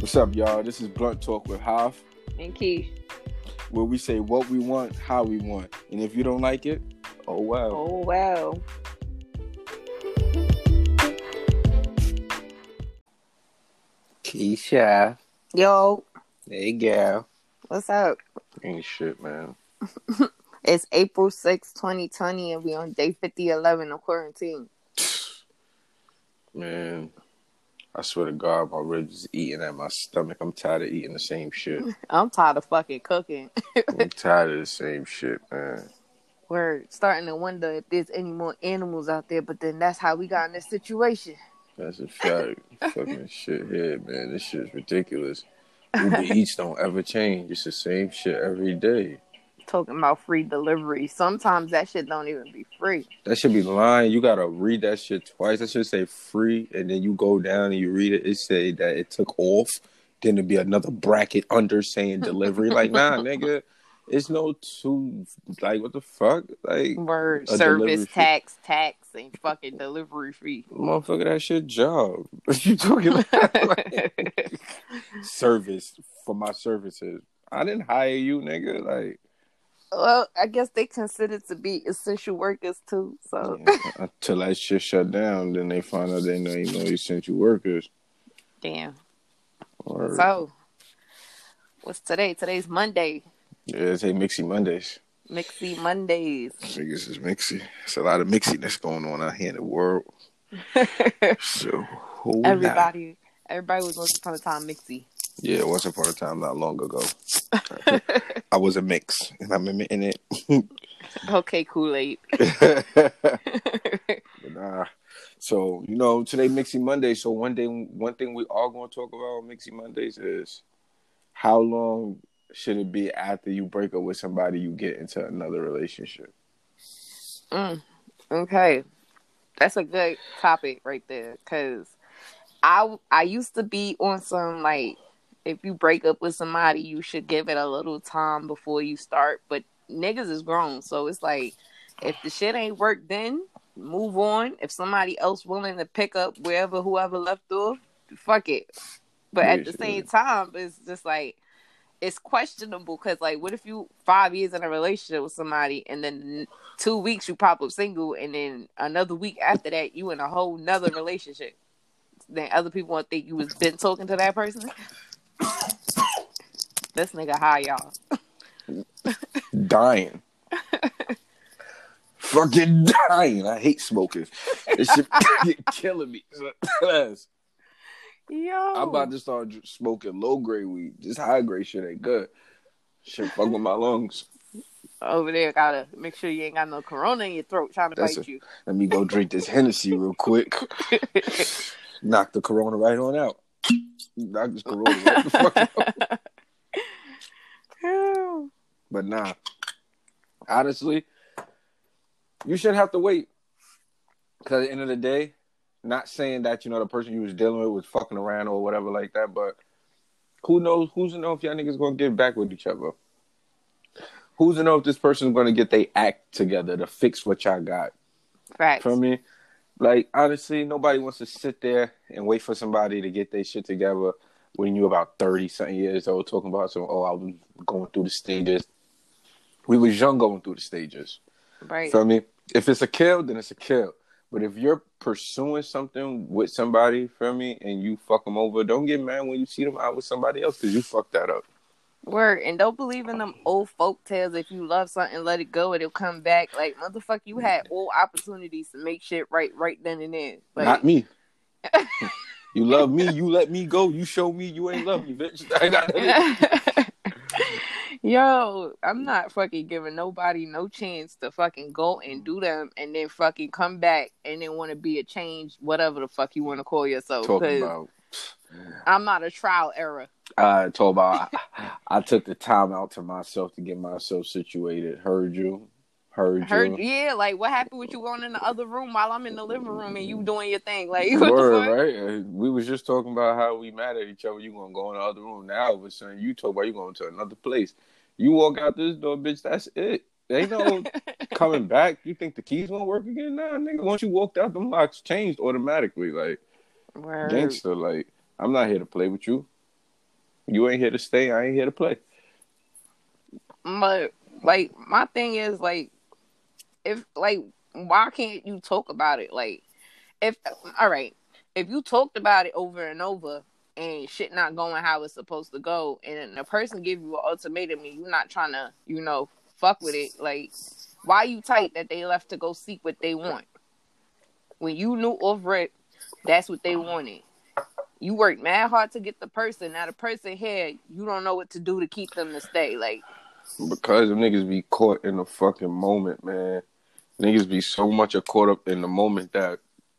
What's up, y'all? This is Blunt Talk with Hav, and Keith, where we say what we want, how we want. And if you don't like it, oh well. Oh, well. Keisha. Yo, Hey, gal. what's up? Ain't shit, man. It's April 6, 2020, and we on day 5011 of quarantine. Man, I swear to God, my ribs is eating at my stomach. I'm tired of eating the same shit. I'm tired of fucking cooking. I'm tired of the same shit, man. We're starting to wonder if there's any more animals out there, but then that's how we got in this situation. That's a fact. Fucking shit here, man. This shit's ridiculous. Uber Eats don't ever change. It's the same shit every day. Talking about free delivery. Sometimes that shit don't even be free. That should be lying. You gotta read that shit twice. That should say free, and then you go down and you read it. It say that it took off. Then there'd be another bracket under saying delivery. Like, nah, nigga. It's no two. Like, what the fuck? Like, word service tax, and fucking delivery fee. Motherfucker, that shit job. What you talking about? Like, service for my services. I didn't hire you, nigga. Like. Well, I guess they consider to be essential workers too. So yeah, until that shit shut down, then they find out they ain't no essential workers. Damn. Or, so, what's today? Today's Monday. Yeah, it's Mixy Mondays. Mixy Mondays. Niggas is mixy. It's a lot of mixiness going on out here in the world. So everybody was once upon a time mixy. Yeah, once upon a time, not long ago. I was a mix, and I'm admitting it. Okay, Kool-Aid. But nah. So, today Mixy Monday. So one thing we all going to talk about on Mixy Mondays is how long should it be after you break up with somebody you get into another relationship? Okay. That's a good topic right there, because I used to be on some, like, if you break up with somebody, you should give it a little time before you start. But niggas is grown. So it's like, if the shit ain't worked then, move on. If somebody else willing to pick up whoever left off, fuck it. But at the same time, it's just like, it's questionable. Because, like, what if you 5 years in a relationship with somebody and then 2 weeks you pop up single and then another week after that you in a whole nother relationship? Then other people won't think you was been talking to that person. This nigga high, y'all. Dying. Fucking dying. I hate smoking. This shit killing me. Yo. I'm about to start smoking low-grade weed. This high-grade shit ain't good. Shit fuck with my lungs. Over there, gotta make sure you ain't got no corona in your throat trying to bite you. Let me go drink this Hennessy real quick. Knock the corona right on out. Knock this corona right the fuck out. But nah. Honestly, you shouldn't have to wait. Because at the end of the day, not saying that, the person you was dealing with was fucking around or whatever like that, but who knows? Who's to know if y'all niggas gonna get back with each other? Who's to know if this person's gonna get their act together to fix what y'all got? Facts. For me, like, honestly, nobody wants to sit there and wait for somebody to get their shit together when you're about 30-something years old, talking about I was going through the stages. We was young going through the stages. Right. Feel me? If it's a kill, then it's a kill. But if you're pursuing something with somebody, feel me, and you fuck them over, don't get mad when you see them out with somebody else because you fucked that up. Word. And don't believe in them old folk tales. If you love something, let it go, it'll come back. Like, motherfucker, you had all opportunities to make shit right then and there. Like, not me. You love me, you let me go, you show me you ain't love me, bitch. I got Yo, I'm not fucking giving nobody no chance to fucking go and do them and then fucking come back and then want to be a change, whatever the fuck you want to call yourself. Talking about, I'm not a trial error. I took the time out to myself to get myself situated. Heard you. Yeah, like, what happened with you going in the other room while I'm in the living room and you doing your thing? Like, what Word, the fuck? right? We was just talking about how we mad at each other. You gonna go in the other room now? All of a sudden, you talk about you going to another place. You walk out this door, bitch. That's it. There ain't no coming back. You think the keys won't work again? Nah, nigga. Once you walked out, them locks changed automatically. Like, Word. gangster. Like, I'm not here to play with you. You ain't here to stay. I ain't here to play. But like my thing is like if like why can't you talk about it? Like if all right, if you talked about it over and over and shit not going how it's supposed to go, and the person give you an ultimatum and you're not trying to, fuck with it, like why you tight that they left to go seek what they want when you knew over it? That's what they wanted. You worked mad hard to get the person. Now the person here, you don't know what to do to keep them to stay. Like Because them niggas be caught in the fucking moment, man. Niggas be so much caught up in the moment that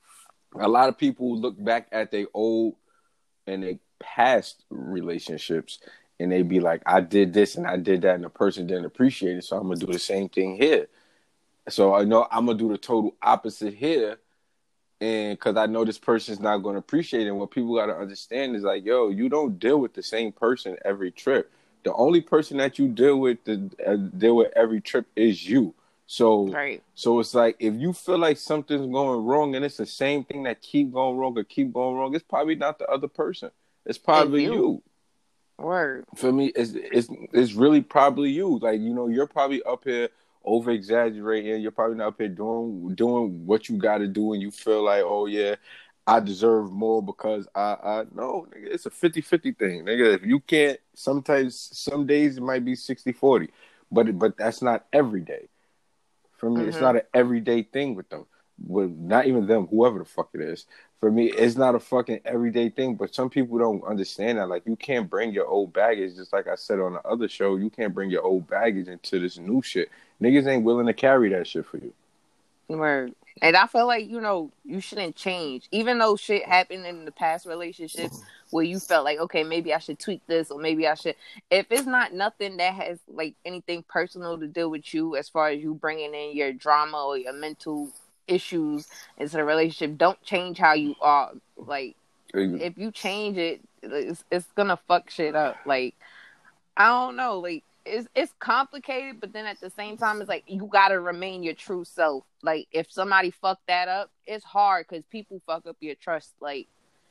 a lot of people look back at their old and their past relationships and they be like, I did this and I did that and the person didn't appreciate it, so I'm gonna do the same thing here. So I know I'm gonna do the total opposite here, and because I know this person's not gonna appreciate it. And what people gotta understand is like, yo, you don't deal with the same person every trip. The only person that you deal with every trip is you. So, right. so it's like if you feel like something's going wrong and it's the same thing that keep going wrong or keep going wrong, it's probably not the other person. It's It's probably you. you. Word. For me, it's really probably you. Like, you're probably up here over exaggerating. You're probably not up here doing what you got to do, and you feel like, oh yeah, I deserve more because I no, nigga, it's a 50-50 thing, nigga. If you can't, sometimes some days it might be 60-40, but that's not every day. For me, it's not an everyday thing with them. With not even them, whoever the fuck it is. For me, it's not a fucking everyday thing. But some people don't understand that. Like, you can't bring your old baggage. Just like I said on the other show, you can't bring your old baggage into this new shit. Niggas ain't willing to carry that shit for you. Word. And I feel like, you shouldn't change. Even though shit happened in the past relationships where you felt like, okay, maybe I should tweak this or maybe I should. If it's not nothing that has, like, anything personal to deal with you as far as you bringing in your drama or your mental issues into the relationship, don't change how you are. Like, if you change it, it's going to fuck shit up. Like, I don't know. Like, it's complicated, but then at the same time, it's like you gotta remain your true self. Like, if somebody fucked that up, it's hard because people fuck up your trust. Like,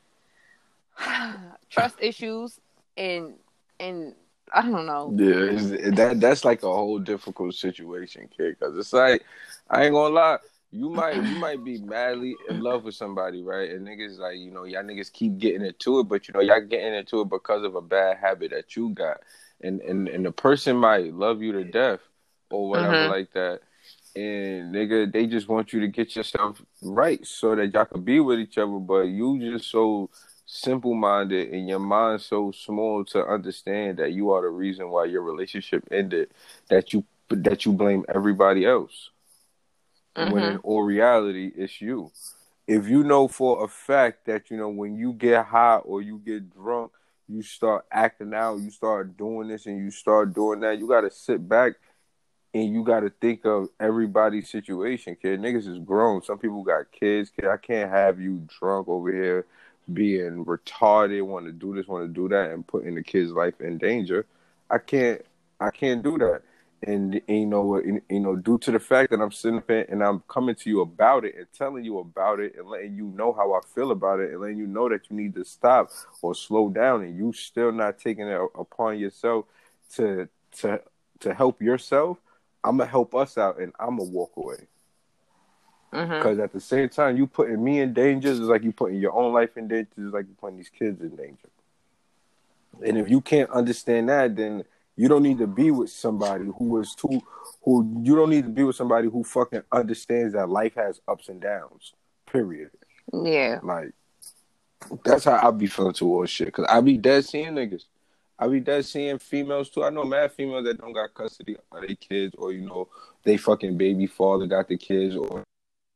trust issues and I don't know. Yeah, that's like a whole difficult situation, kid. Because it's like, I ain't gonna lie, you might be madly in love with somebody, right? And niggas like, y'all niggas keep getting into it, but y'all getting into it because of a bad habit that you got, and the person might love you to death or whatever like that, and nigga, they just want you to get yourself right so that y'all could be with each other, but you just so simple-minded and your mind so small to understand that you are the reason why your relationship ended, that you blame everybody else, when in all reality it's you. If you know for a fact that when you get high or you get drunk, you start acting out, you start doing this and you start doing that, you got to sit back and you got to think of everybody's situation, kid. Niggas is grown. Some people got kids, kid. I can't have you drunk over here being retarded, want to do this, want to do that, and putting the kid's life in danger. I can't do that. And you know what? Due to the fact that I'm sitting there and I'm coming to you about it and telling you about it and letting you know how I feel about it and letting you know that you need to stop or slow down, and you still not taking it upon yourself to help yourself, I'm gonna help us out and I'm gonna walk away. Because at the same time, you putting me in danger is like you putting your own life in danger. It's like you putting these kids in danger. And if you can't understand that, then you don't need to be with somebody who you don't need to be with somebody who fucking understands that life has ups and downs. Period. Yeah. Like, that's how I be feeling towards shit. Because I be dead seeing niggas. I be dead seeing females too. I know mad females that don't got custody of their kids, or they fucking baby father got the kids, or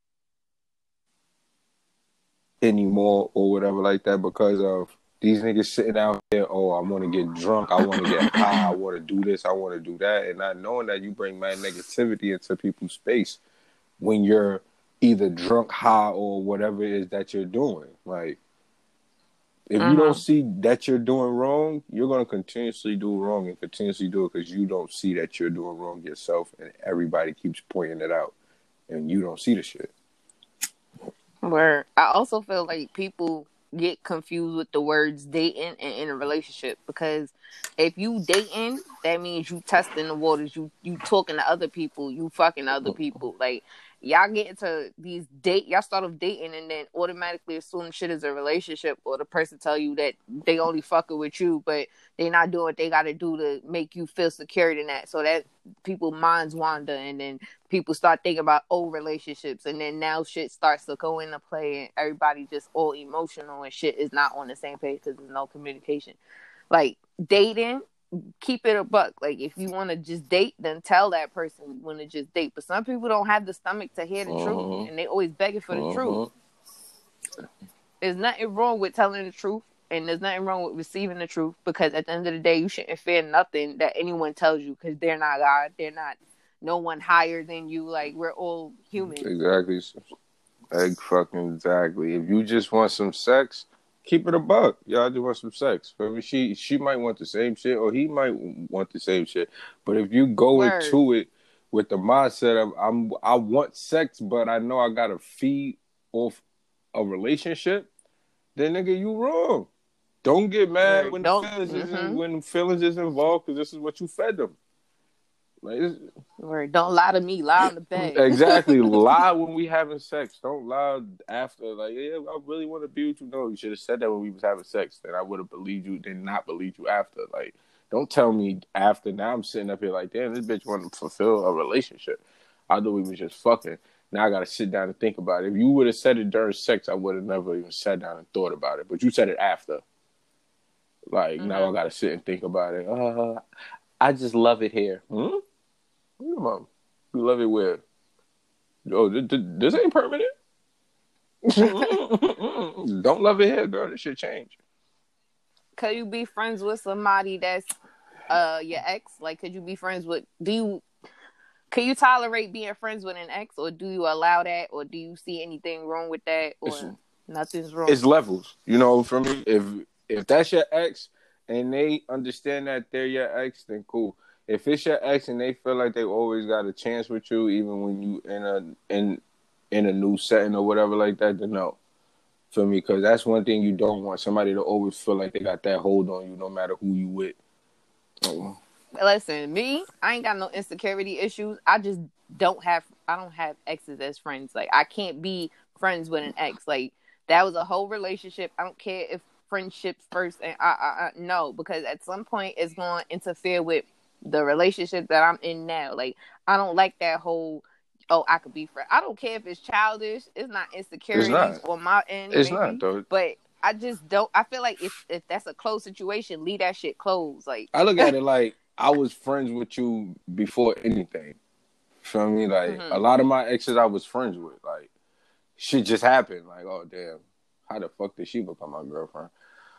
anymore or whatever like that, because of these niggas sitting out here. Oh, I want to get drunk, I want to get high, I want to do this, I want to do that, and not knowing that you bring mad negativity into people's space when you're either drunk, high, or whatever it is that you're doing. Like, if you don't see that you're doing wrong, you're going to continuously do wrong and continuously do it because you don't see that you're doing wrong yourself, and everybody keeps pointing it out and you don't see the shit. Where I also feel like people get confused with the words dating and in a relationship, because if you dating, that means you testing the waters, you talking to other people, you fucking other people. Like, y'all get into these y'all start off dating and then automatically assume shit is a relationship, or the person tell you that they only fucking with you, but they not doing what they gotta do to make you feel secure in that. So that people minds wander, and then people start thinking about old relationships, and then now shit starts to go into play, and everybody just all emotional and shit is not on the same page because there's no communication. Like, dating, keep it a buck. Like, if you want to just date, then tell that person you want to just date. But some people don't have the stomach to hear the truth, and they always begging for the truth. There's nothing wrong with telling the truth, and there's nothing wrong with receiving the truth, because at the end of the day, you shouldn't fear nothing that anyone tells you, because they're not God. They're not no one higher than you. Like, we're all humans. Exactly. Exactly. If you just want some sex, keep it a buck. Y'all just want some sex. I mean, she might want the same shit, or he might want the same shit. But if you go into it with the mindset of I want sex, but I know I gotta feed off a relationship, then nigga, you wrong. Don't get mad when the feelings is involved, because this is what you fed them. Like, don't lie to me. Lie on the bed. Exactly. Lie when we having sex. Don't lie after. Like, yeah, I really want to be with you. No, you should have said that when we was having sex. Then I would have believed you. Then not believed you after. Like, don't tell me after. Now I'm sitting up here like, damn, this bitch want to fulfill a relationship. I thought we was just fucking. Now I got to sit down and think about it. If you would have said it during sex, I would have never even sat down and thought about it. But you said it after. Like, now I got to sit and think about it. I just love it here. Come on. You love it where? Oh, this ain't permanent. Don't love it here, girl. This should change. Could you be friends with somebody that's your ex? Like, could you be friends with? Can you tolerate being friends with an ex, or do you allow that, or do you see anything wrong with that, or nothing's wrong? It's levels, for me. If that's your ex and they understand that they're your ex, then cool. If it's your ex and they feel like they always got a chance with you, even when you in a new setting or whatever like that, then no. Feel me? Because that's one thing you don't want. Somebody to always feel like they got that hold on you, no matter who you with. Listen, me, I ain't got no insecurity issues. I just don't have exes as friends. Like, I can't be friends with an ex. Like, that was a whole relationship. I don't care if friendships first, and no, because at some point it's going to interfere with the relationship that I'm in now. Like, I don't like that whole, I could be friends. I don't care if it's childish. It's not insecurities on my end. It's not, though. But I just don't. I feel like if that's a closed situation, leave that shit closed. Like, I look at it like I was friends with you before anything. Feel me? Like, a lot of my exes I was friends with. Like, shit just happened. Like, oh damn, how the fuck did she become my girlfriend?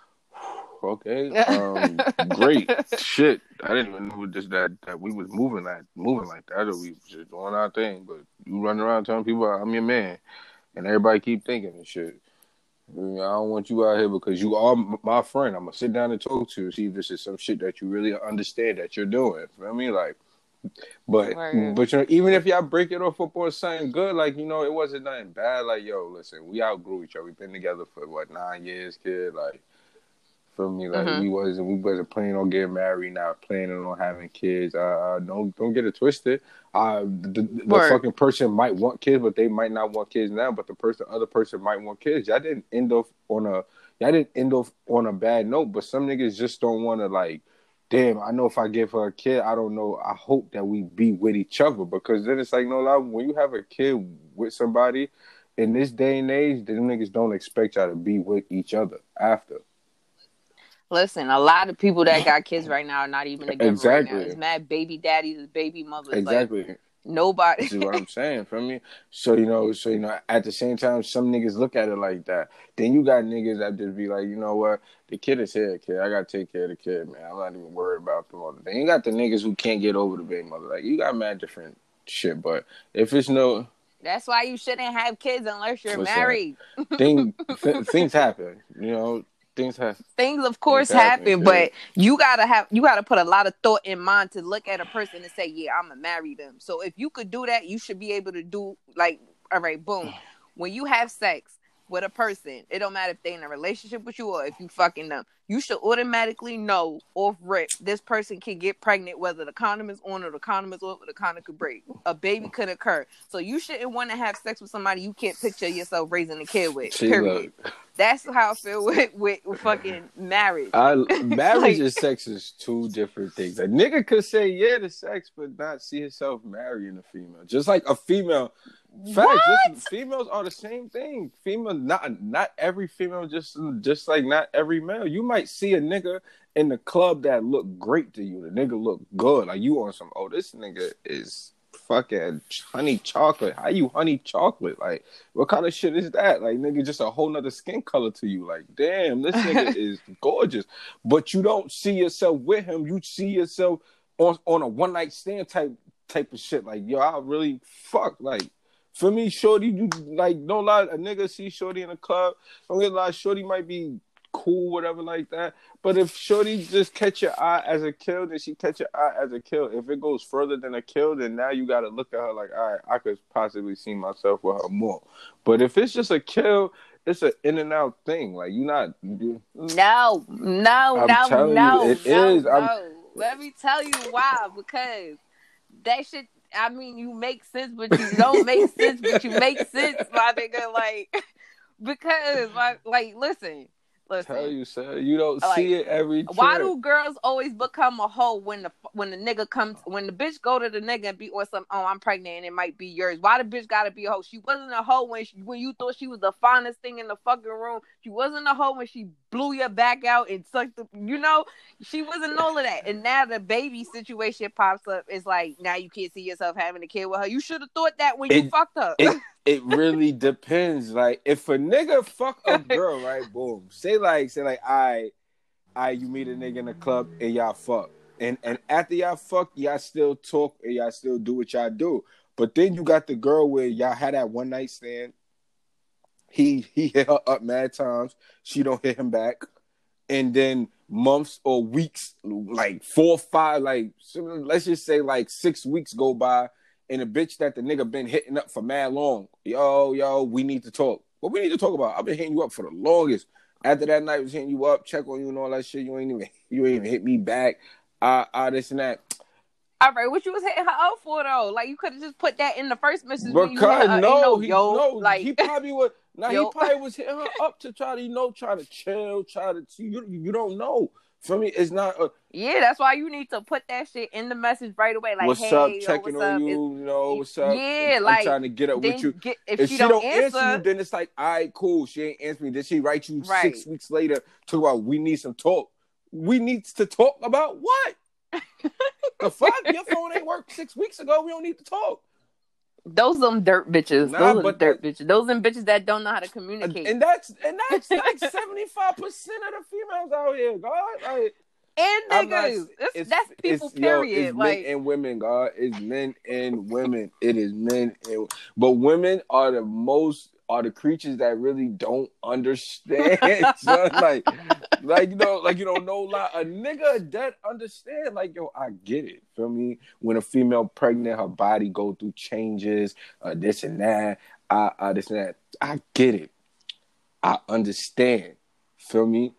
Okay, great shit. I didn't even know that we was moving like that, or we just doing our thing. But you running around telling people I'm your man, and everybody keep thinking and shit. I don't want you out here because you are my friend. I'm gonna sit down and talk to you, see if this is some shit that you really understand that you're doing. You know what I mean? Like, but even if y'all break it off on something good, like, it wasn't nothing bad. Like, yo, listen, we outgrew each other. We've been together for 9 years, kid. Like, feel me? Like, we wasn't planning on getting married, not planning on having kids. Don't get it twisted. The fucking person might want kids, but they might not want kids now. But the other person might want kids. Y'all didn't end off on a bad note. But some niggas just don't want to, like, damn, I know if I give her a kid, I don't know. I hope that we be with each other, because then it's like, no lie, when you have a kid with somebody in this day and age, them niggas don't expect y'all to be with each other after. Listen, a lot of people that got kids right now are not even together right now. It's mad baby daddies and baby mothers. Exactly. Like, nobody. This is what I'm saying, for me. So, at the same time, some niggas look at it like that. Then you got niggas that just be like, you know what? The kid is here, kid. I got to take care of the kid, man. I'm not even worried about the mother. Then you got the niggas who can't get over the baby mother. Like, you got mad different shit. But if it's no... That's why you shouldn't have kids unless you're married. Things happen, Things of course happen, but you gotta put a lot of thought in mind to look at a person and say, yeah, I'm gonna marry them. So if you could do that, you should be able to do, like, all right, boom. When you have sex, with a person, it don't matter if they in a relationship with you or if you fucking them, you should automatically know off rip this person can get pregnant whether the condom is on or the condom is off or the condom could break. A baby could occur. So you shouldn't want to have sex with somebody you can't picture yourself raising a kid with. Period. That's how I feel with fucking marriage. Marriage and sex is two different things. A nigga could say yeah to sex, but not see himself marrying a female. Just like a female. Females are the same thing. Female, not every female, just like not every male. You might see a nigga in the club that look great to you. The nigga look good. Like you on some, oh, this nigga is fucking honey chocolate. How you honey chocolate? Like, what kind of shit is that? Like, nigga, just a whole nother skin color to you. Like, damn, this nigga is gorgeous. But you don't see yourself with him. You see yourself on a one night stand type of shit. Like, yo, I really fuck. Like, for me, shorty, you like, don't lie. A nigga see shorty in a club, don't get lie. Shorty might be cool, whatever, like that. But if shorty just catch your eye as a kill, then she catch your eye as a kill. If it goes further than a kill, then now you got to look at her like, all right, I could possibly see myself with her more. But if it's just a kill, it's an in and out thing. Like you not. No. It is. Let me tell you why. Because that shit. I mean, you make sense, but you don't make sense, but you make sense, my nigga. Like, because, like, listen. Tell you, sir, you don't see it every trip. Why do girls always become a hoe when the nigga comes, when the bitch go to the nigga and be on some, oh, I'm pregnant and it might be yours. Why the bitch gotta be a hoe? She wasn't a hoe when you thought she was the finest thing in the fucking room. She wasn't a hoe when she blew your back out and sucked the, she wasn't all of that. And now the baby situation pops up. It's like, now you can't see yourself having a kid with her. You should have thought that when you fucked her. It really depends. Like, if a nigga fuck a girl, right? Boom. Say like, I you meet a nigga in the club and y'all fuck. And after y'all fuck, y'all still talk and y'all still do what y'all do. But then you got the girl where y'all had that one night stand. He hit her up mad times. She don't hit him back. And then months or weeks, like 4 or 5, like, let's just say like 6 weeks go by. And a bitch that the nigga been hitting up for mad long. Yo, we need to talk. What we need to talk about? I've been hitting you up for the longest. After that night, I was hitting you up, check on you and all that shit. You ain't even hit me back. This and that. All right, what you was hitting her up for though? Like you could have just put that in the first message. Because he probably would. He probably was hitting her up to try to chill, you don't know. For me, it's not. Yeah, that's why you need to put that shit in the message right away. Like, what's up? Checking on you. What's up? Yeah, I'm trying to get up with you. If she don't answer you, then it's like, all right, cool. She ain't answer me. Did she write you 6 weeks later? Talk about we need some talk. We need to talk about what? The fuck? Your phone ain't work 6 weeks ago. We don't need to talk. Those them dirt bitches. Those are dirt bitches. Those them bitches that don't know how to communicate. And that's like 75% of the females out here, God. Like, and niggas. That's people, period. It's like, men and women, God. It's men and women. It is men and but women are the creatures that really don't understand. Son. Like you don't know lie. A nigga that understand, like, yo, I get it. Feel me? When a female pregnant, her body go through changes, this and that, this and that. I get it. I understand. Feel me?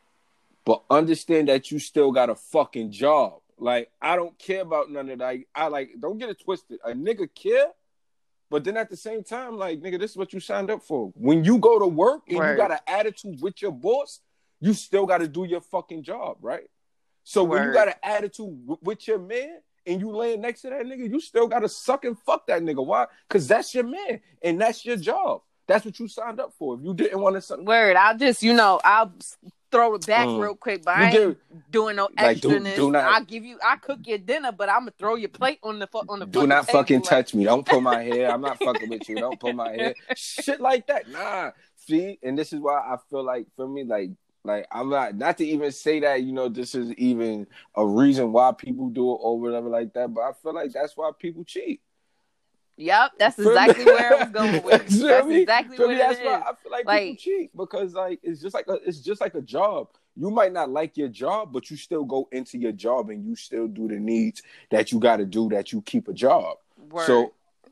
But understand that you still got a fucking job. Like, I don't care about none of that. Don't get it twisted. A nigga care. But then at the same time, like, nigga, this is what you signed up for. When you go to work and you got an attitude with your boss, you still got to do your fucking job, right? So when you got an attitude with your man and you laying next to that nigga, you still got to suck and fuck that nigga. Why? Because that's your man and that's your job. That's what you signed up for. If you didn't want to suck. Word, I'll throw it back real quick, but I ain't doing no extraness. Do not, I cook your dinner, but I'm gonna throw your plate on the do not fucking touch me. Don't pull my hair. I'm not fucking with you. Don't pull my hair. Shit like that. Nah. See, and this is why I feel like, for me, like I'm not to even say that, this is even a reason why people do it or whatever like that, but I feel like that's why people cheat. Yep, that's exactly where I was going with. That's exactly what it is. Why I feel like people cheat, because like it's just like a job. You might not like your job, but you still go into your job and you still do the needs that you got to do, that you keep a job. Word. So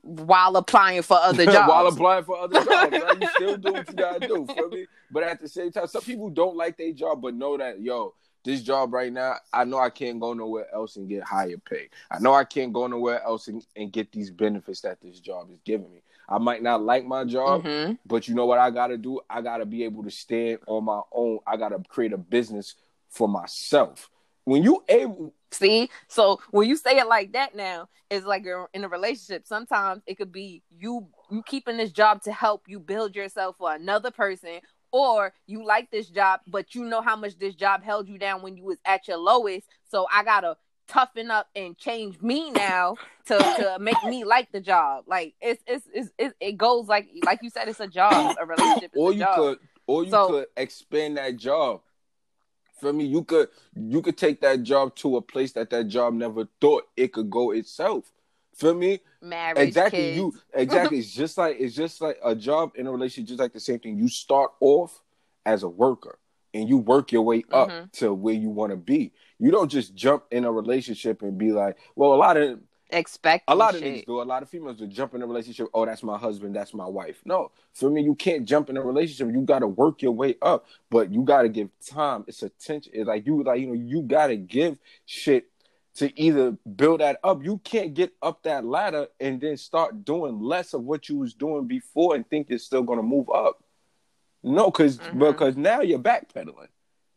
while applying for other jobs. While applying for other jobs, right? You still do what you gotta do, feel me? But at the same time, some people don't like their job, but know that, yo, this job right now, I know I can't go nowhere else and get higher pay. I know I can't go nowhere else and get these benefits that this job is giving me. I might not like my job, but you know what I gotta do? I gotta be able to stand on my own. I gotta create a business for myself. When you able... See? So when you say it like that now, it's like you're in a relationship. Sometimes it could be you keeping this job to help you build yourself for another person, or you like this job, but you know how much this job held you down when you was at your lowest. So I gotta toughen up and change me now to make me like the job. Like it goes like you said, it's a job. A relationship is a job. Or you could expand that job. For me, you could take that job to a place that job never thought it could go itself. For me, marriage, exactly. kids. Exactly. It's just like a job in a relationship. Just like the same thing. You start off as a worker and you work your way up to where you want to be. You don't just jump in a relationship and be like, well, a lot of niggas do. A lot of females do jump in a relationship. Oh, that's my husband. That's my wife. No, for me, you can't jump in a relationship. You got to work your way up, but you got to give time. It's attention. It's you got to give shit to either build that up. You can't get up that ladder and then start doing less of what you was doing before and think you're still going to move up. No, because now you're backpedaling.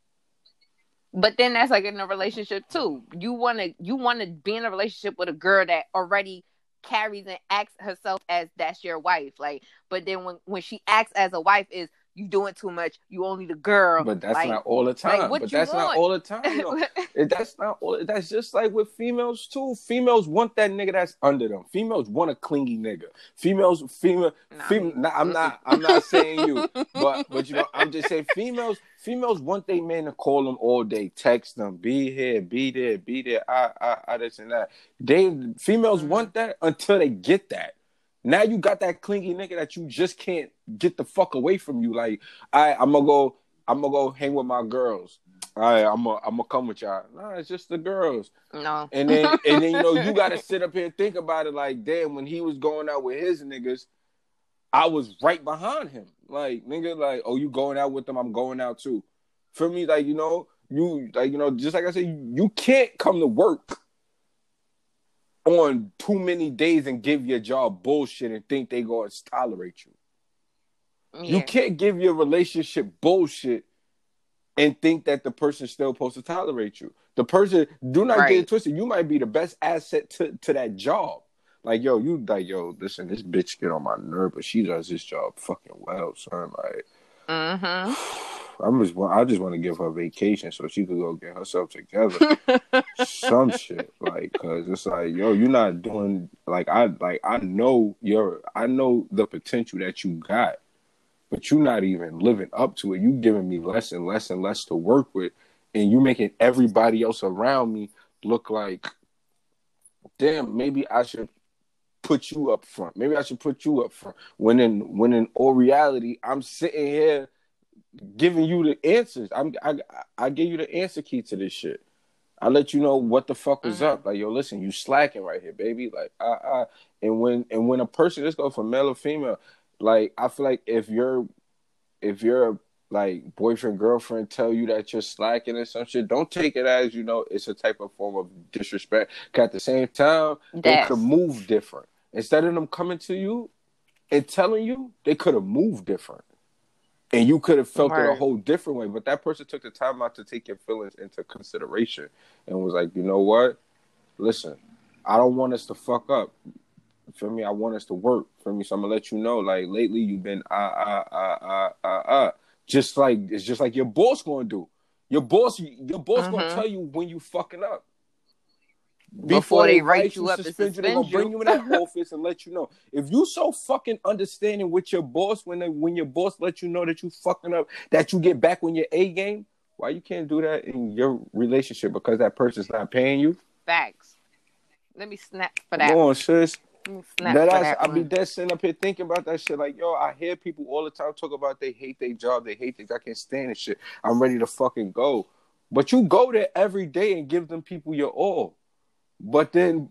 But then that's like in a relationship too. You wanna be in a relationship with a girl that already carries and acts herself as that's your wife. Like, but then when she acts as a wife, is you doing too much? You only the girl. But that's not all the time. Like, not all the time. That's not all. That's just like with females too. Females want that nigga that's under them. Females want a clingy nigga. Female. I'm not saying you, but you know, I'm just saying females want their man to call them all day, text them, be here, be there, I this and that. Females want that until they get that. Now you got that clingy nigga that you just can't get the fuck away from you. Like, I'm gonna go hang with my girls. All right, I'm gonna come with y'all. Nah, it's just the girls. No. And then you know, you gotta sit up here and think about it. Like, damn, when he was going out with his niggas, I was right behind him. Like, nigga, like, oh, you going out with them? I'm going out too. For me, like, you know, just like I said, you can't come to work on too many days and give your job bullshit and think they gonna tolerate you. Yeah. You can't give your relationship bullshit and think that the person's still supposed to tolerate you. The person, do not get it twisted. You might be the best asset to that job. Like, listen, this bitch get on my nerve, but she does this job fucking well, son. Like, I just want to give her vacation so she could go get herself together. Some shit, like, cause it's like, yo, you're not doing I know the potential that you got, but you're not even living up to it. You giving me less and less and less to work with, and you making everybody else around me look like, damn, maybe I should put you up front. Maybe I should put you up front. When in all reality, I'm sitting here giving you the answers. I give you the answer key to this shit. I let you know what the fuck was up. Like, yo, listen, you slacking right here, baby. Like, and when a person, just go from male or female, like, I feel like if your like boyfriend, girlfriend tell you that you're slacking or some shit, don't take it as, you know, it's a type of form of disrespect. Cause at the same time, they could move different. Instead of them coming to you and telling you, they could have moved different. And you could have felt it a whole different way. But that person took the time out to take your feelings into consideration and was like, you know what? Listen, I don't want us to fuck up. For me, I want us to work. For me, so I'm gonna let you know, like, lately you've been just like, it's just like your boss gonna do. Your boss gonna tell you when you fucking up. Before they write you up and suspend you, they're gonna bring you in that office and let you know. If you so fucking understanding with your boss, when your boss lets you know that you fucking up, that you get back on your A game, why you can't do that in your relationship? Because that person's not paying you? Facts. Let me snap for that. Come on, sis. I be dead sitting up here thinking about that shit. Like, yo, I hear people all the time talk about they hate their job, I can't stand this shit. I'm ready to fucking go. But you go there every day and give them people your all. But then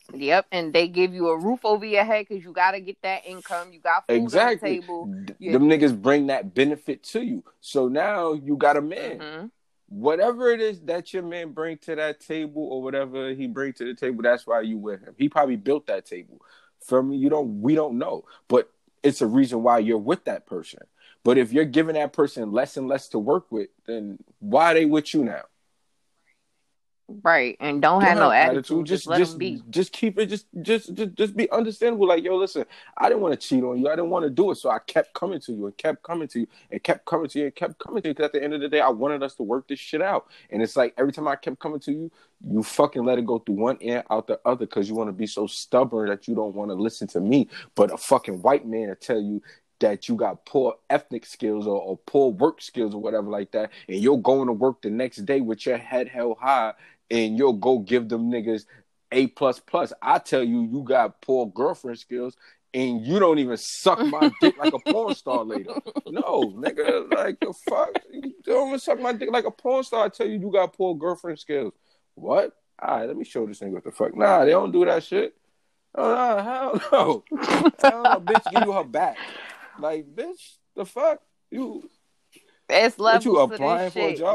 Yep, and they give you a roof over your head because you got to get that income. You got food on the Exactly. table. Them niggas bring that benefit to you. So now you got a man. Mm-hmm. Whatever it is that your man bring to that table or whatever he bring to the table, that's why you with him. He probably built that table. For me, we don't know. But it's a reason why you're with that person. But if you're giving that person less and less to work with, then why are they with you now? Right, and don't have no attitude. Just let them be. Just keep it. Just be understandable. Like, yo, listen, I didn't want to cheat on you. I didn't want to do it, so I kept coming to you and kept coming to you and kept coming to you and kept coming to you. Because at the end of the day, I wanted us to work this shit out. And it's like every time I kept coming to you, you fucking let it go through one ear out the other because you want to be so stubborn that you don't want to listen to me. But a fucking white man will tell you that you got poor ethnic skills or poor work skills or whatever like that, and you're going to work the next day with your head held high. And you'll go give them niggas A++. I tell you, you got poor girlfriend skills, and you don't even suck my dick like a porn star later. No, nigga, like the fuck? You don't even suck my dick like a porn star. I tell you, you got poor girlfriend skills. What? All right, let me show this nigga what the fuck. Nah, they don't do that shit. Oh, nah, hell no. Hell no, bitch, give you her back. Like, bitch, the fuck? It's levels you applying to this for a shit. job?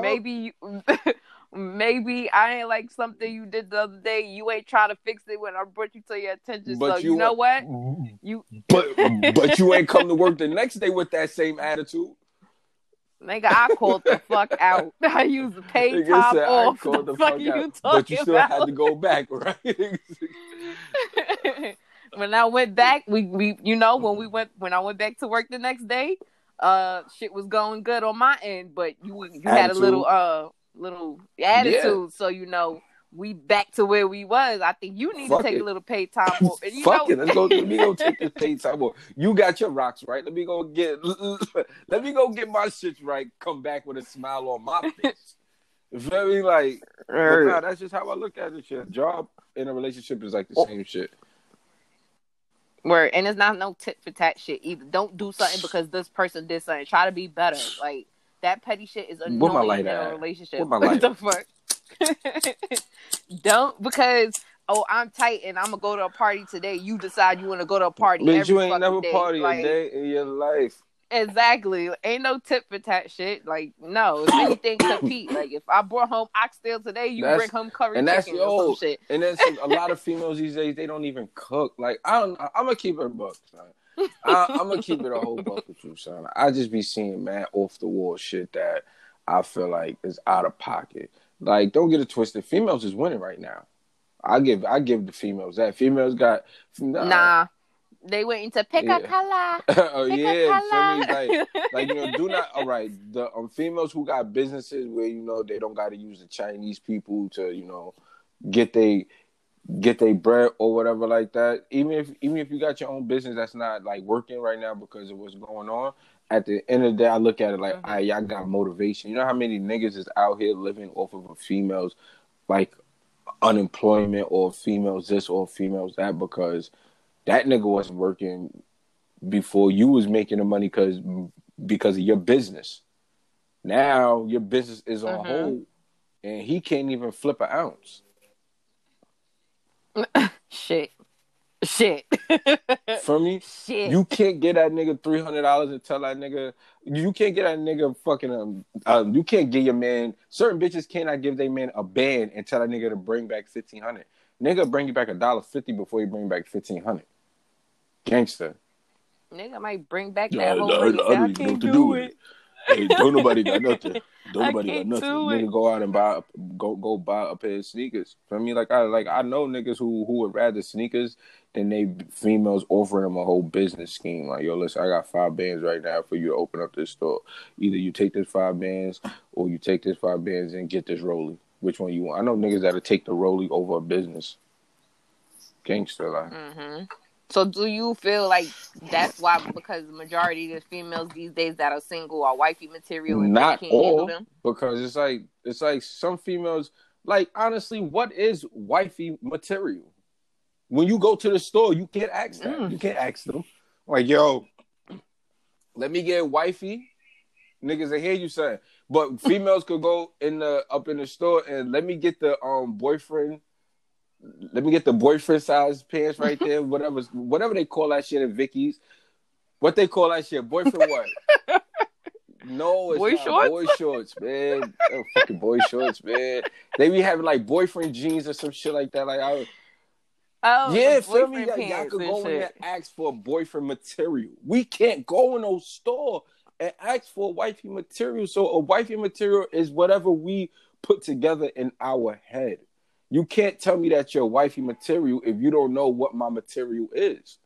Maybe I ain't like something you did the other day. You ain't trying to fix it when I brought you to your attention. But so you know what? But you ain't come to work the next day with that same attitude. Nigga, I called the fuck out. I used the paid time off. The fuck you but you still had to go back, right? When I went back, we you know when I went back to work the next day, shit was going good on my end, but you had a little attitude, yeah. So you know we back to where we was. I think you need to take a little paid time off. And Fuck it, let me go take this paid time off. You got your rocks right. Let me go get my shit right. Come back with a smile on my face. Very like, nah, that's just how I look at it. Shit, job in a relationship is like the same shit. Word, and it's not no tit for tat shit either. Don't do something because this person did something. Try to be better. Like that petty shit is annoying in a relationship. What the fuck? Don't because I'm tight and I'm gonna go to a party today. You decide you want to go to a party. But every you ain't never day. party a day in your life. Exactly. Ain't no tit for tat shit. Like no, if anything, compete. Like if I brought home oxtail today, you bring home curry chicken or some shit. And then a lot of females these days, they don't even cook. Like I'm gonna keep it a buck, son. I'm gonna keep it a whole buck with you, son. I just be seeing mad off the wall shit that I feel like is out of pocket. Like, don't get it twisted. Females is winning right now. I give the females that. Females got nah. They waiting to pick a color. Oh yeah, color. Like you know, do not. All right, the females who got businesses where you know they don't got to use the Chinese people to get they bread or whatever like that. Even if you got your own business that's not like working right now because of what's going on. At the end of the day, I look at it like, y'all got motivation. You know how many niggas is out here living off of a female's like unemployment or females this or females that because that nigga wasn't working before you was making the money because of your business. Now your business is on hold and he can't even flip an ounce. Shit. For me, shit. You can't get that nigga $300 and tell that nigga. You can't get that nigga fucking. You can't give your man. Certain bitches cannot give their man a band and tell that nigga to bring back $1,500. Nigga bring you back $1.50 before you bring back $1,500. Gangster. Nigga might bring back that whole. I can't do it. Hey, don't nobody got nothing. Don't nobody got nothing. Nigga go out and buy a pair of sneakers. For me, I know niggas who would rather sneakers than they females offering them a whole business scheme. Like, yo, listen, I got 5 bands right now for you to open up this store. Either you take this 5 bands or you take this 5 bands and get this rollie. Which one you want? I know niggas that'll take the rollie over a business. Gangster, like. Mm-hmm. So do you feel like that's why, because the majority of the females these days that are single are wifey material and not can't all, handle them? Because it's like some females, like, honestly, what is wifey material? When you go to the store, you can't ask that. You can't ask them. Like, yo, let me get wifey. Niggas, I hear you saying. But females could go up in the store and let me get the boyfriend let me get the boyfriend size pants right there. Whatever they call that shit at Vicky's. What they call that shit? Boyfriend what? No, it's Boy not shorts? boy shorts, man. Oh, fucking boy shorts, man. They be having like boyfriend jeans or some shit like that. Like, yeah, the feel me? boyfriend Y'all pants could and go in there shit. and ask for boyfriend material. We can't go in no store and ask for wifey material. So a wifey material is whatever we put together in our head. You can't tell me that you're wifey material if you don't know what my material is.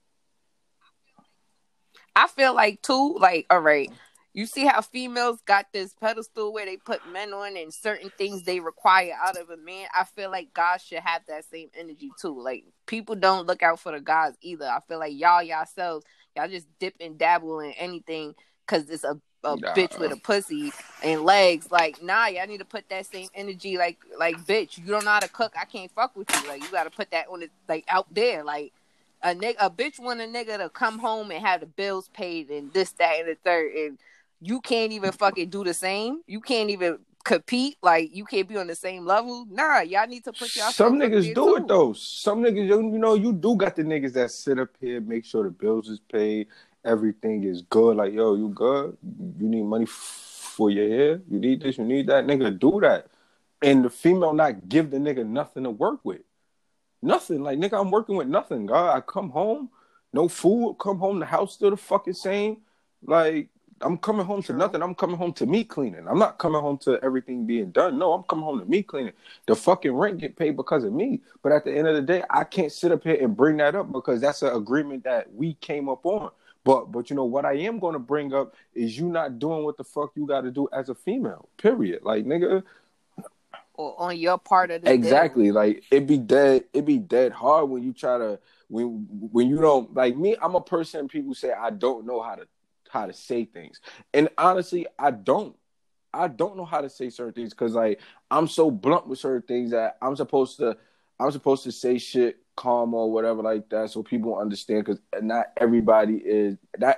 I feel like too, like, all right, you see how females got this pedestal where they put men on and certain things they require out of a man. I feel like guys should have that same energy too. Like, people don't look out for the guys either. I feel like y'all just dip and dabble in anything because it's a bitch with a pussy and legs. Like, nah, y'all need to put that same energy. Like bitch, you don't know how to cook, I can't fuck with you. Like, you got to put that on it, like, out there. Like, a bitch want a nigga to come home and have the bills paid and this, that, and the third, and you can't even fucking do the same. You can't even compete. Like, you can't be on the same level. Nah, y'all need to put yourself Some up niggas there do too. it though. Some niggas, you do got the niggas that sit up here, make sure the bills is paid, everything is good. Like, yo, you good? You need money for your hair? You need this? You need that? Nigga, do that. And the female not give the nigga nothing to work with. Nothing. Like, nigga, I'm working with nothing, God. I come home, no food. Come home, the house still the fucking same. Like, I'm coming home to nothing. I'm coming home to me cleaning. I'm not coming home to everything being done. No, I'm coming home to me cleaning. The fucking rent get paid because of me. But at the end of the day, I can't sit up here and bring that up because that's an agreement that we came up on. But you know what I am going to bring up is you not doing what the fuck you got to do as a female. Period. Like, nigga, or on your part of the exactly deal. Like, it be dead hard when you try to when you don't, like me. I'm a person people say I don't know how to say things, and honestly I don't know how to say certain things because, like, I'm so blunt with certain things that I'm supposed to say shit calm or whatever like that so people understand, because not everybody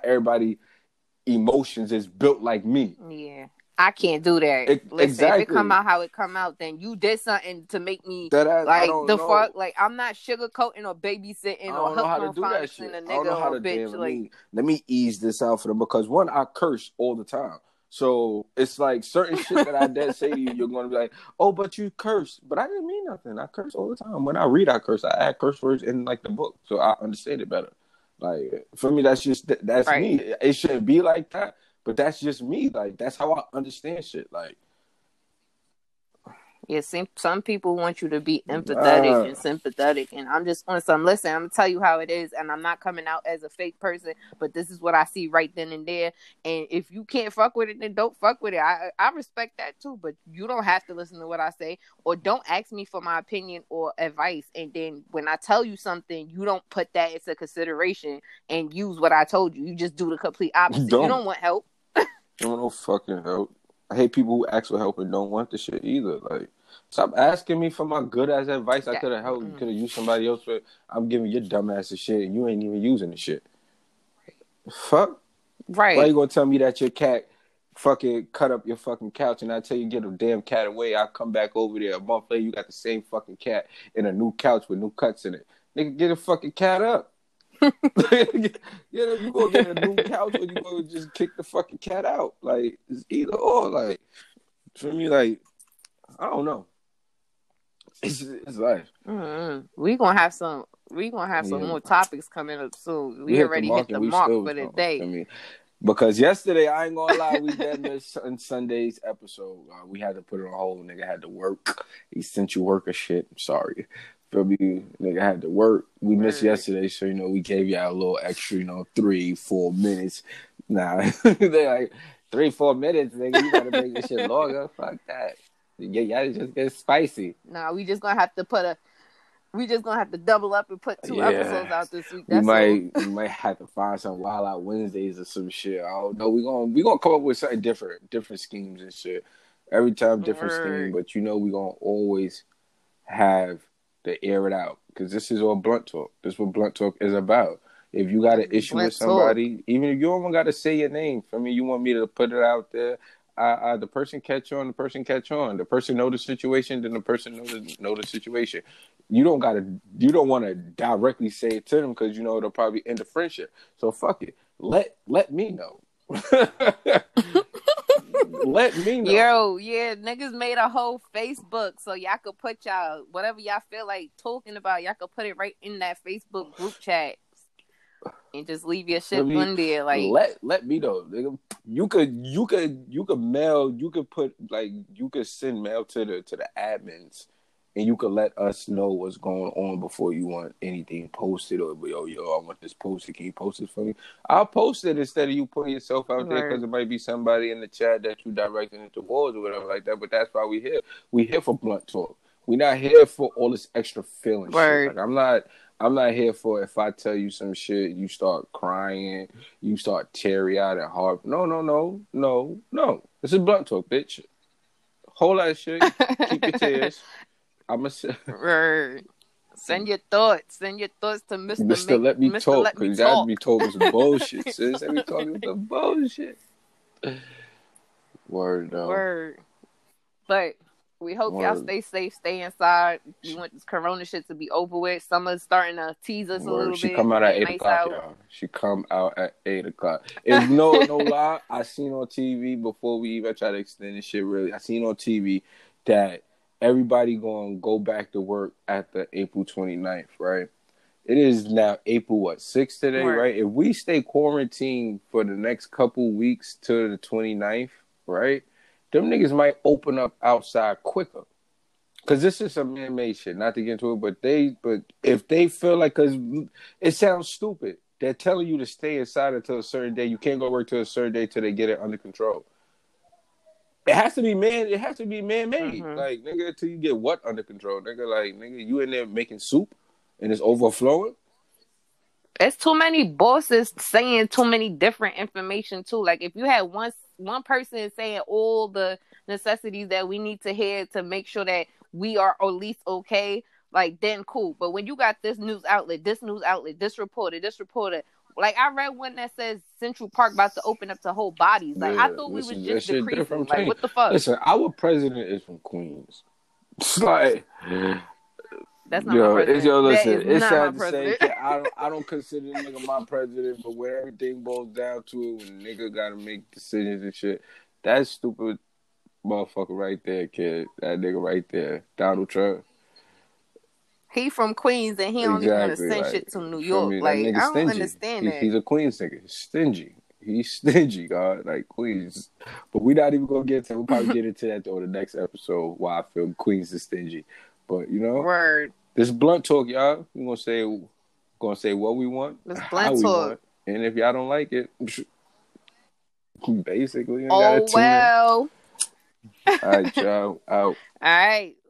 emotions is built like me. Yeah, I can't do that. Listen, exactly. if it come out how it come out, then you did something to make me that I like don't the know. fuck. Like, I'm not sugarcoating or babysitting or hooking on phonics a nigga or a bitch. Let me ease this out for them because, one, I curse all the time. So it's like certain shit that I did say to you, you're going to be like, oh, but you curse. But I didn't mean nothing. I curse all the time. When I read, I curse. I add curse words in, like, the book, so I understand it better. Like, for me, that's Right. me. It shouldn't be like that, but that's just me. Like, that's how I understand shit. Like, yeah, some people want you to be empathetic and sympathetic, and I'm just on some. Listen, I'm gonna tell you how it is, and I'm not coming out as a fake person, but this is what I see right then and there. And if you can't fuck with it, then don't fuck with it. I respect that too, but you don't have to listen to what I say, or don't ask me for my opinion or advice. And then when I tell you something, you don't put that into consideration and use what I told you. You just do the complete opposite. You don't want help. You don't want no fucking help. I hate people who ask for help and don't want the shit either. Like, stop asking me for my good ass advice. I could have helped. Could have used somebody else for. I'm giving your dumb ass the shit, and you ain't even using the shit. Fuck. Right. Why you gonna tell me that your cat fucking cut up your fucking couch, and I tell you get a damn cat away? I come back over there a month later, you got the same fucking cat in a new couch with new cuts in it. Nigga, get a fucking cat up. You gonna get a new couch or you gonna just kick the fucking cat out? Like, it's either or. Like, for me, like, I don't know. It's life. Mm-hmm. We gonna have some more topics coming up soon. We already hit the mark for the day. I mean, because yesterday, I ain't gonna lie, we did miss Sunday's episode. We had to put it on hold. Nigga had to work. He sent you work or shit. I'm sorry. Feel me? Nigga had to work. We missed yesterday, so we gave y'all a little extra, 3-4 minutes. Nah, they like 3-4 minutes, nigga. You gotta make this shit longer. Fuck that. Yeah, y'all just get spicy. Nah, we just gonna have to double up and put 2 episodes out this week. We might have to find some Wild Out Wednesdays or some shit. I don't know. We gonna come up with something different schemes and shit. Every time different scheme, but we gonna always have to air it out, because this is all blunt talk. This is what blunt talk is about. If you got an issue with somebody, even if you don't got to say your name, for me, you want me to put it out there, the person catch on, the person catch on. The person know the situation, then the person know the situation. You don't want to directly say it to them because you know it'll probably end the friendship. So fuck it. Let me know. Let me know. Yo, yeah, niggas made a whole Facebook so y'all could put y'all whatever y'all feel like talking about. Y'all could put it right in that Facebook group chat and just leave your shit in there. Like, let me know. Nigga. You could mail. You could put like you could send mail to the admins. And you could let us know what's going on before you want anything posted or, yo, I want this posted. Can you post it for me? I'll post it instead of you putting yourself out there because it might be somebody in the chat that you directing it towards or whatever like that. But that's why we here. We here for blunt talk. We're not here for all this extra feeling shit. Like, I'm not here for if I tell you some shit, you start crying, you start teary-eyed and hard. No. This is blunt talk, bitch. Hold that shit. Keep your tears. Send your thoughts. Send your thoughts to Mr. Let me talk, because that be talking some bullshit, sis. Let me talking some bullshit. Word, though. Word. But we hope y'all stay safe, stay inside. You want this corona shit to be over with. Summer's starting to tease us a little bit. She come out at 8 o'clock, y'all. She come out at 8 o'clock. If no lie, I seen on TV before we even try to extend this shit, really. I seen on TV that everybody going to go back to work at the April 29th, right? It is now April, 6th today, right? If we stay quarantined for the next couple weeks to the 29th, right? Them niggas might open up outside quicker. Because this is some man-made shit, not to get into it, but if they feel like, because it sounds stupid, they're telling you to stay inside until a certain day. You can't go work till a certain day till they get it under control. It has to be man-made. Mm-hmm. Like, nigga, until you get what under control? Nigga, you in there making soup and it's overflowing? It's too many bosses saying too many different information, too. Like, if you had one person saying all the necessities that we need to hear to make sure that we are at least okay, like, then cool. But when you got this news outlet, this reporter, like, I read one that says Central Park about to open up to whole bodies. Like, I thought we was just decreasing. Like, what the fuck? Listen, our president is from Queens. It's like... That's not my president. Listen, it's sad to say. I don't consider nigga my president, but when everything boils down to it, when nigga got to make decisions and shit, that stupid motherfucker right there, kid. That nigga right there, Donald Trump. He from Queens and he only gonna send shit to New York. Like, I don't understand that. He's a Queens nigga. He's stingy, God. Like, Queens. But we're not even gonna get to. We'll probably get into that on the next episode. Why I feel Queens is stingy. But you know, this blunt talk, y'all. We gonna say what we want, this blunt talk, want. And if y'all don't like it, basically, oh well. All right, y'all out. All right.